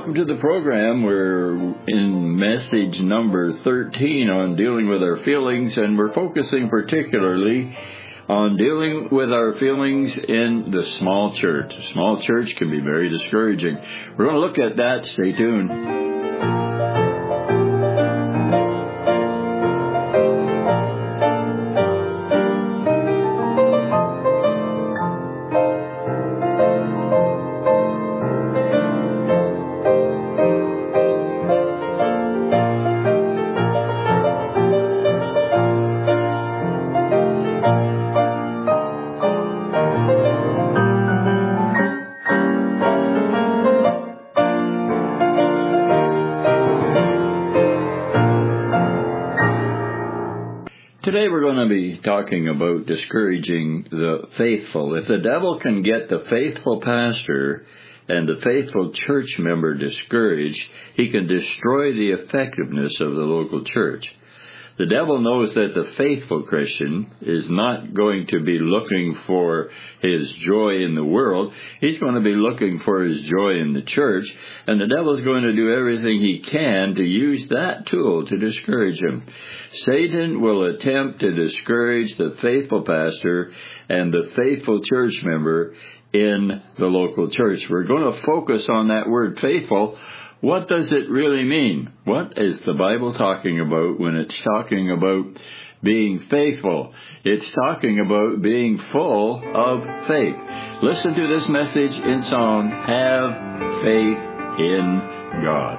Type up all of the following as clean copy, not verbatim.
welcome to the program. We're in message number 13 on dealing with our feelings, and we're focusing particularly on dealing with our feelings in the small church. A small church can be very discouraging. We're going to look at that. Stay tuned. Today we're going to be talking about discouraging the faithful. If the devil can get the faithful pastor and the faithful church member discouraged, he can destroy the effectiveness of the local church. The devil knows that the faithful Christian is not going to be looking for his joy in the world. He's going to be looking for his joy in the church, and the devil's going to do everything he can to use that tool to discourage him. Satan will attempt to discourage the faithful pastor and the faithful church member in the local church. We're going to focus on that word faithful. What does it really mean? What is the Bible talking about when it's talking about being faithful? It's talking about being full of faith. Listen to this message in song, Have Faith in God.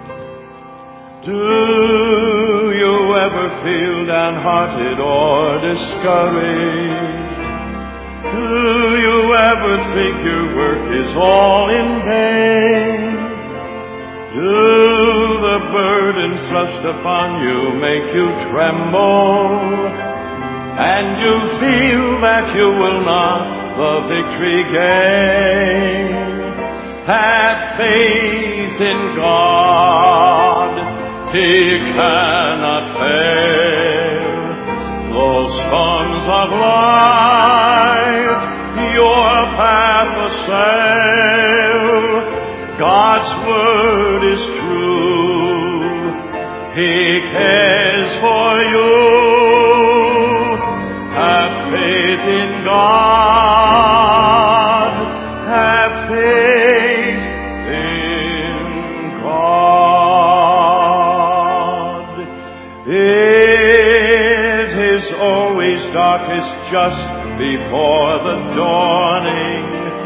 Do you ever feel downhearted or discouraged? Do you ever think your work is all in vain? Do the burdens thrust upon you make you tremble, and you feel that you will not the victory gain? Have faith in God, He cannot fail. Those storms of life your path assail, God's word is true. He cares for you. Have faith in God. Have faith in God. It is always darkest just before the dawning.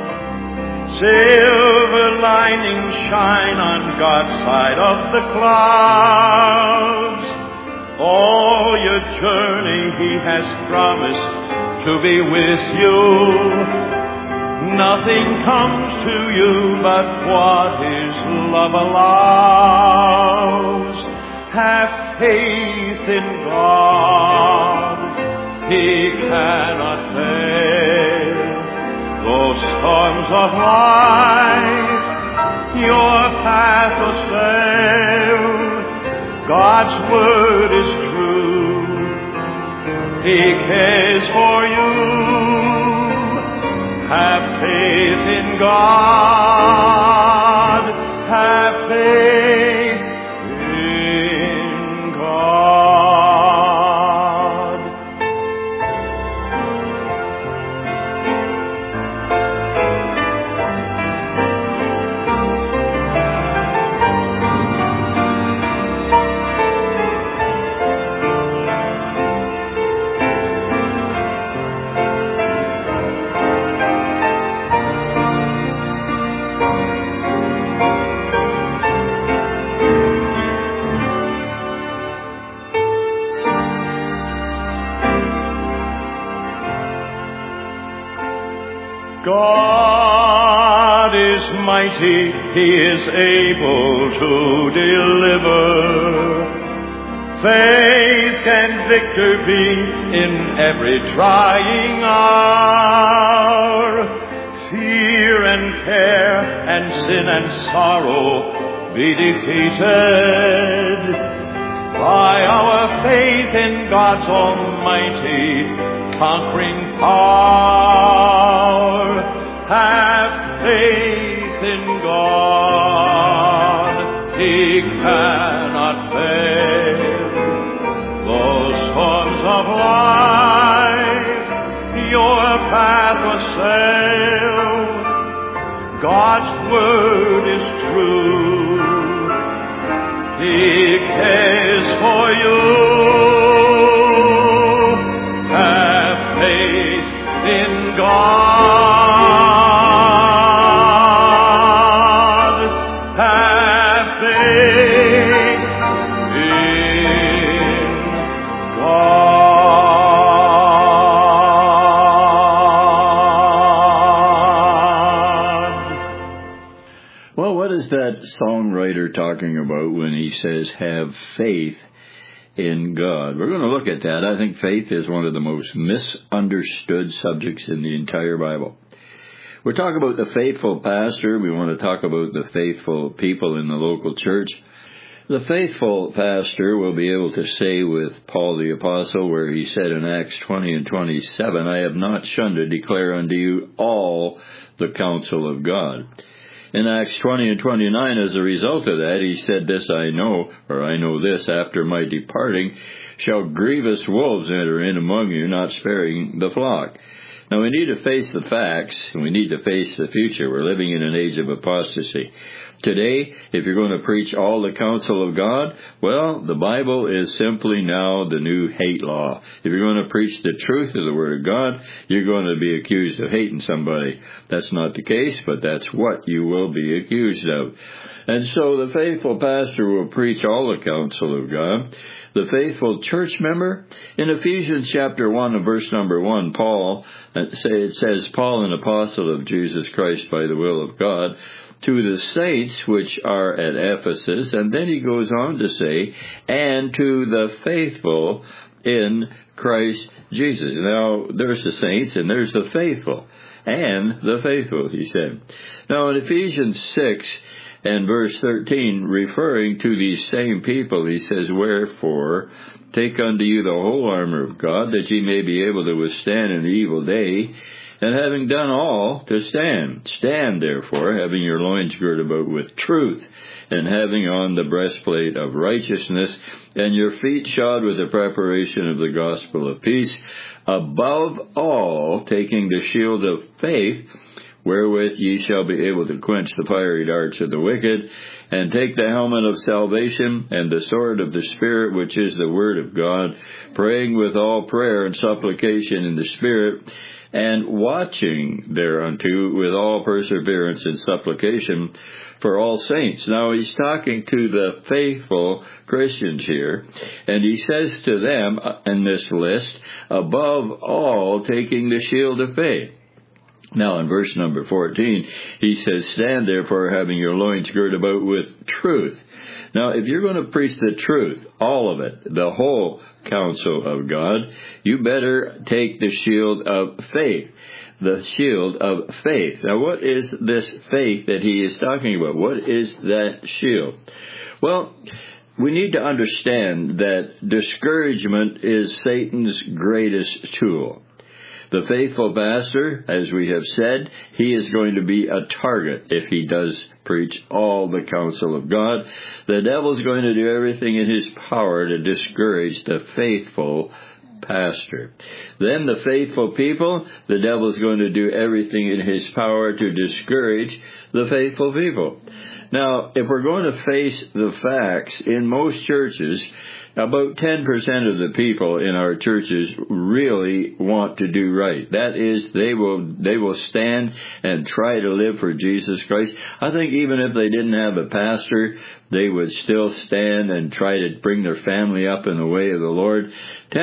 Silver linings shine on God's side of the clouds. All your journey He has promised to be with you. Nothing comes to you but what His love allows. Have faith in God. He cannot fail. Those storms of life your path assail, God's word is true. He cares for you. Have faith in God. Have faith in God. God is mighty, He is able to deliver. Faith and victor be in every trying hour. Fear and care and sin and sorrow be defeated by our faith in God's almighty conquering power. Have faith in God. He cannot fail. Those storms of life your path will sail. God's word is true. He cares for you. Have faith in God. Have faith in God. Well, what is that songwriter talking about when he says, have faith in God? We're going to look at that. I think faith is one of the most misunderstood subjects in the entire Bible. We're talking about the faithful pastor. We want to talk about the faithful people in the local church. The faithful pastor will be able to say with Paul the Apostle, where he said in Acts 20 and 27, I have not shunned to declare unto you all the counsel of God. In Acts 20 and 29, as a result of that, he said, this I know, or I know this, after my departing, shall grievous wolves enter in among you, not sparing the flock. Now, we need to face the facts, and we need to face the future. We're living in an age of apostasy. Today, if you're going to preach all the counsel of God, well, the Bible is simply now the new hate law. If you're going to preach the truth of the Word of God, you're going to be accused of hating somebody. That's not the case, but that's what you will be accused of. And so the faithful pastor will preach all the counsel of God. The faithful church member, in Ephesians chapter 1 and verse number 1, it says, Paul, an apostle of Jesus Christ by the will of God, to the saints which are at Ephesus, and then he goes on to say, and to the faithful in Christ Jesus. Now, there's the saints and there's the faithful, and the faithful, he said. Now, in Ephesians 6 and verse 13, referring to these same people, he says, wherefore, take unto you the whole armor of God, that ye may be able to withstand in the evil day, and having done all, to stand. Stand, therefore, having your loins girt about with truth, and having on the breastplate of righteousness, and your feet shod with the preparation of the gospel of peace, above all, taking the shield of faith, wherewith ye shall be able to quench the fiery darts of the wicked, and take the helmet of salvation, and the sword of the Spirit, which is the word of God, praying with all prayer and supplication in the Spirit, and watching thereunto with all perseverance and supplication for all saints. Now he's talking to the faithful Christians here, and he says to them in this list, above all, taking the shield of faith. Now in verse number 14, he says, stand therefore having your loins girt about with truth. Now, if you're going to preach the truth, all of it, the whole counsel of God, you better take the shield of faith. The shield of faith. Now, what is this faith that he is talking about? What is that shield? Well, we need to understand that discouragement is Satan's greatest tool. The faithful pastor, as we have said, he is going to be a target if he does preach all the counsel of God. The devil's going to do everything in his power to discourage the faithful pastor. Then the faithful people, the devil's going to do everything in his power to discourage the faithful people. Now, if we're going to face the facts, in most churches, about 10% of the people in our churches really want to do right. That is, they will stand and try to live for Jesus Christ. I think even if they didn't have a pastor, they would still stand and try to bring their family up in the way of the Lord.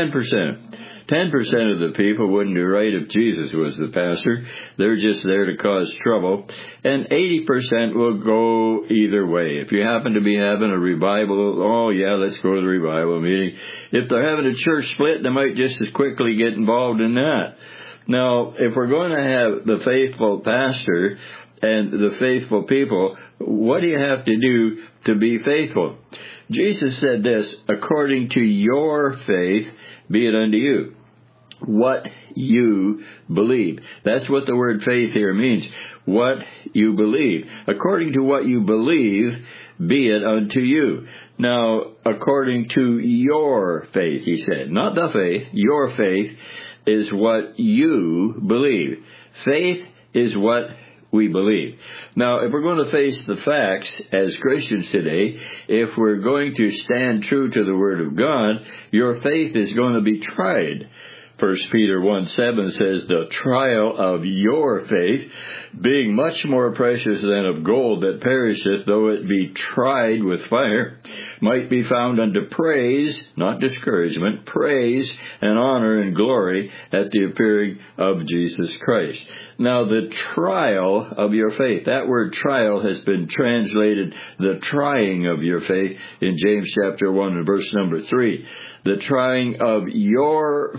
10%. 10% of the people wouldn't do right if Jesus was the pastor. They're just there to cause trouble. And 80% will go either way. If you happen to be having a revival, oh yeah, let's go to the revival meeting. If they're having a church split, they might just as quickly get involved in that. Now, if we're going to have the faithful pastor and the faithful people, what do you have to do to be faithful? Jesus said this, according to your faith, be it unto you. what you believe. That's what the word faith here means. What you believe. According to what you believe, be it unto you. Now, according to your faith, he said. Not the faith. Your faith is what you believe. Faith is what we believe. Now, if we're going to face the facts as Christians today, if we're going to stand true to the Word of God, your faith is going to be tried. 1 Peter 1:7 says, the trial of your faith, being much more precious than of gold that perisheth, though it be tried with fire, might be found unto praise, not discouragement, praise and honor and glory at the appearing of Jesus Christ. Now, the trial of your faith, that word trial has been translated the trying of your faith in James chapter 1 and verse number 3. The trying of your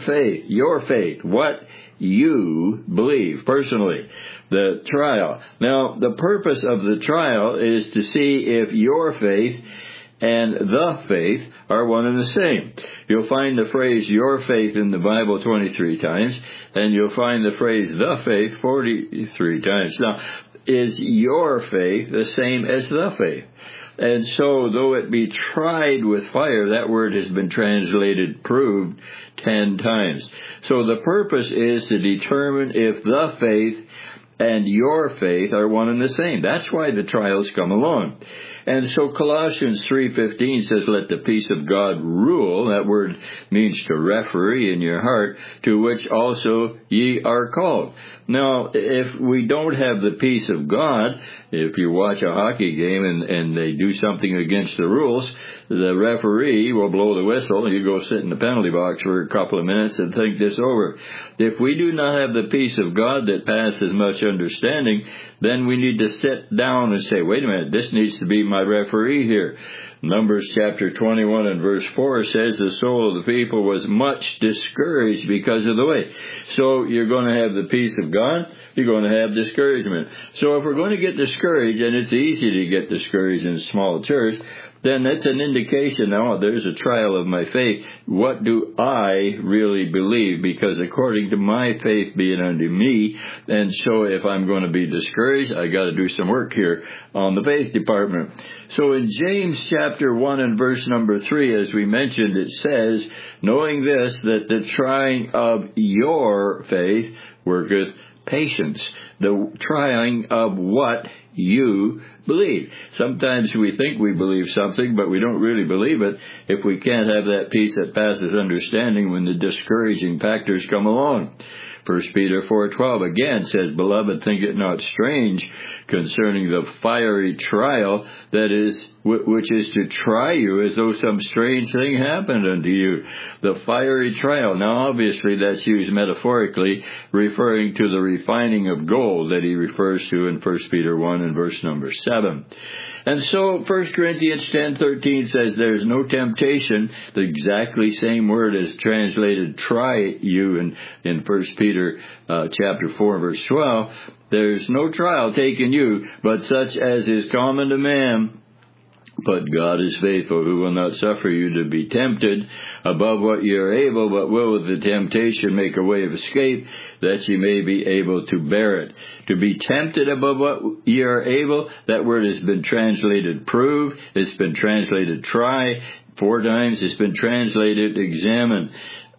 faith, what you believe personally, the trial. Now, the purpose of the trial is to see if your faith and the faith are one and the same. You'll find the phrase your faith in the Bible 23 times, and you'll find the phrase the faith 43 times. Now, is your faith the same as the faith? And so, though it be tried with fire, that word has been translated proved 10 times. So the purpose is to determine if the faith and your faith are one and the same. That's why the trials come along. And so Colossians 3:15 says, let the peace of God rule. That word means to referee in your heart, to which also ye are called. Now, if we don't have the peace of God, if you watch a hockey game and they do something against the rules, the referee will blow the whistle and you go sit in the penalty box for a couple of minutes and think this over. If we do not have the peace of God that passes much understanding, then we need to sit down and say, wait a minute, this needs to be my referee here. Numbers chapter 21 and verse 4 says the soul of the people was much discouraged because of the way. So you're going to have the peace of God, you're going to have discouragement. So if we're going to get discouraged, and it's easy to get discouraged in a small church, then that's an indication, there's a trial of my faith. What do I really believe? Because according to my faith being unto me, and so if I'm going to be discouraged, I got to do some work here on the faith department. So in James chapter 1 and verse number 3, as we mentioned, it says, knowing this, that the trying of your faith worketh patience. The trying of what you believe. Sometimes we think we believe something, but we don't really believe it if we can't have that peace that passes understanding when the discouraging factors come along. 1 Peter 4:12 again says, beloved, think it not strange concerning the fiery trial that is, which is to try you as though some strange thing happened unto you. The fiery trial. Now, obviously, that's used metaphorically, referring to the refining of gold that he refers to in 1 Peter 1 and verse number 7. And so 1 Corinthians 10:13 says there's no temptation, the exactly same word as translated try you in 1 Peter chapter 4 verse 12. There's no trial taken you, but such as is common to man. But God is faithful, who will not suffer you to be tempted above what ye are able, but will with the temptation make a way of escape, that ye may be able to bear it. To be tempted above what ye are able, that word has been translated prove, it's been translated try 4 times, it's been translated examine.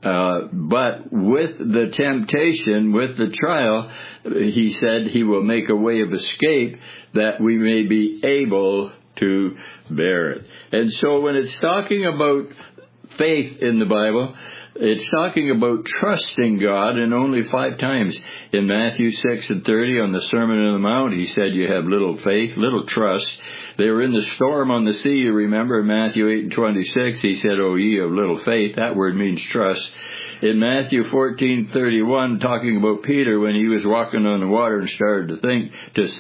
But with the temptation, with the trial, he said he will make a way of escape, that we may be able to bear it. And so when it's talking about faith in the Bible, it's talking about trusting God, and only 5 times. In Matthew 6:30 on the Sermon on the Mount, he said you have little faith, little trust. They were in the storm on the sea, you remember, in Matthew 8:26, he said, O ye of little faith. That word means trust. In Matthew 14:31, talking about Peter when he was walking on the water and started to think,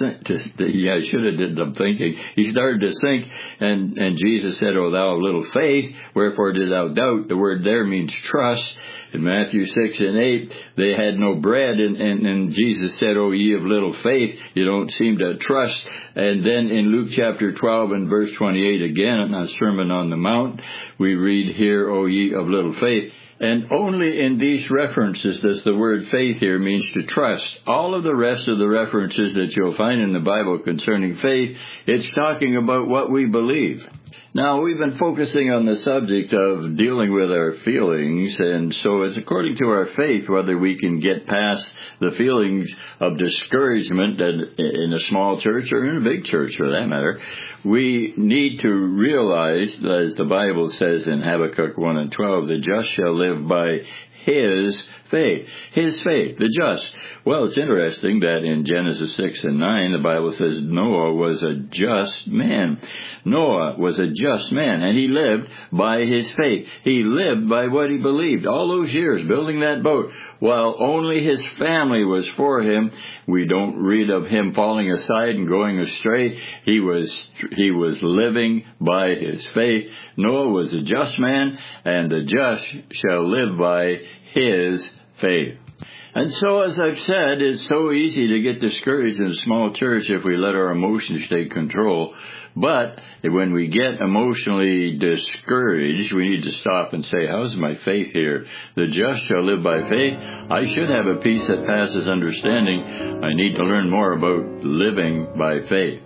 I should have did some thinking. He started to sink, and Jesus said, O thou of little faith, wherefore did thou doubt? The word there means trust. In Matthew 6 and 8, they had no bread, and Jesus said, O ye of little faith, you don't seem to trust. And then in Luke chapter 12 and verse 28, again, in the Sermon on the Mount, we read here, O ye of little faith. And only in these references does the word faith here means to trust. All of the rest of the references that you'll find in the Bible concerning faith, it's talking about what we believe. Now, we've been focusing on the subject of dealing with our feelings, and so it's according to our faith whether we can get past the feelings of discouragement in a small church or in a big church, for that matter. We need to realize, as the Bible says in Habakkuk 1:12, the just shall live by his faith. His faith, the just. Well, it's interesting that in Genesis 6:9, the Bible says Noah was a just man. Noah was a just man, and he lived by his faith. He lived by what he believed. All those years building that boat, while only his family was for him, we don't read of him falling aside and going astray. He was living by his faith. Noah was a just man, and the just shall live by his faith. And so, as I've said, it's so easy to get discouraged in a small church if we let our emotions take control. But when we get emotionally discouraged, we need to stop and say, how's my faith here? The just shall live by faith. I should have a peace that passes understanding. I need to learn more about living by faith.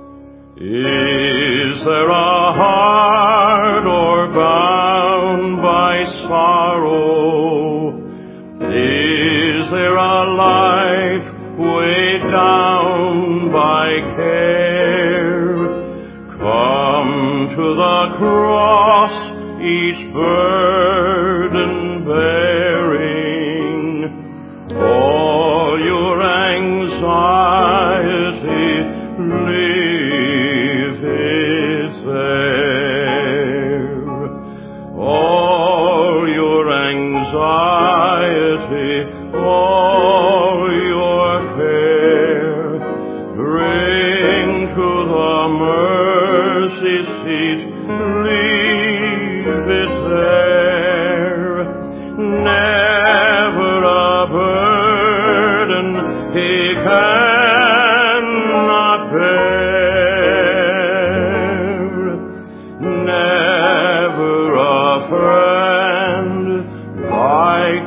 Is there a heart or bound by sorrow? Is there a life weighed down by care? Come to the cross, each burden bearing, all your anxiety leave it there. All your anxiety, all your care, bring to the mercy seat, leave it there. Never a burden he cannot bear, never a friend like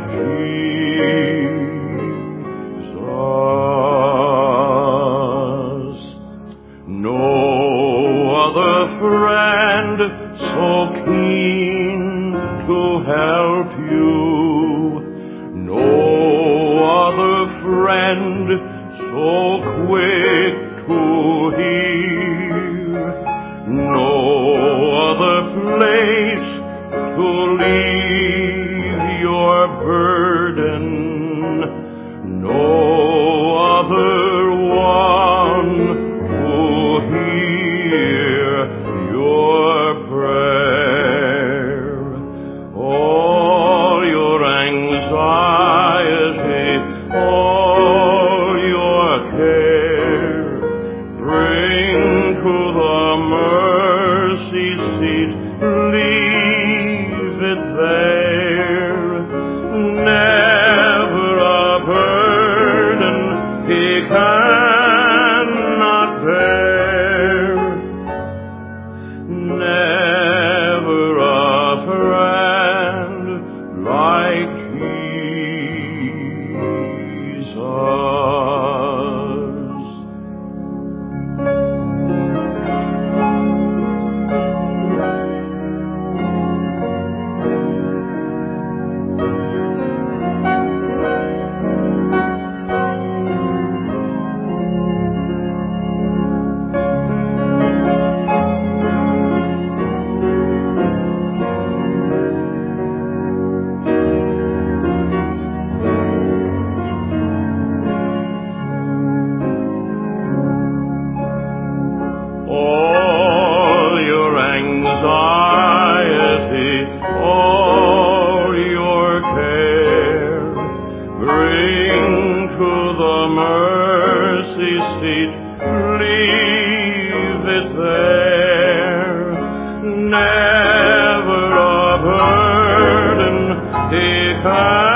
Jesus. No other friend so keen to help you, no other friend so quick to hear, no other place to leave your burden, no other one who hear your prayer. All your anxiety, all your care, bring to the mercy seat, leave it there. Never a burden he cannot bear, never a friend like Jesus. All your anxiety, all your care, bring to the mercy seat, leave it there. Never a burden he